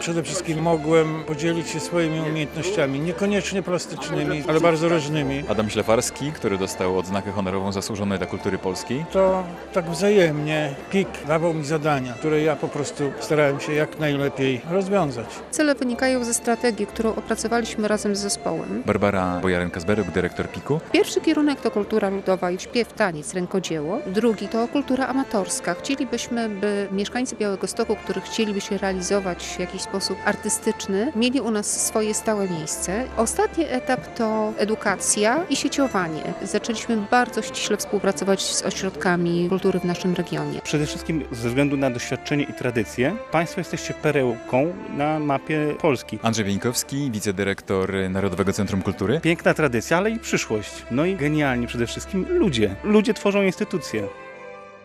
przede wszystkim mogłem podzielić się swoimi umiejętnościami, niekoniecznie plastycznymi, ale bardzo różnymi. Adam Ślefarski, który dostał odznakę honorową Zasłużony dla Kultury Polskiej. To tak wzajemnie PIK dawał mi zadania, które ja po prostu starałem się jak najlepiej rozwiązać. Cele wynikają ze strategii, którą opracowaliśmy razem z zespołem. Barbara Bojarenka-Zberuk, dyrektor PIK-u. Pierwszy kierunek to kultura ludowa i śpiew, taniec, rękodzieło. Drugi to kultura amatorska. Chcielibyśmy, by mieszkańcy Białegostoku, których chcieliby się realizować w jakiś sposób artystyczny, mieli u nas swoje stałe miejsce. Ostatni etap to edukacja i sieciowanie. Zaczęliśmy bardzo ściśle współpracować z ośrodkami kultury w naszym regionie. Przede wszystkim ze względu na doświadczenie i tradycję, Państwo jesteście perełką na mapie Polski. Andrzej Wieńkowski, wicedyrektor Narodowego Centrum Kultury. Piękna tradycja, ale i przyszłość. No i genialnie przede wszystkim ludzie. Ludzie tworzą instytucje.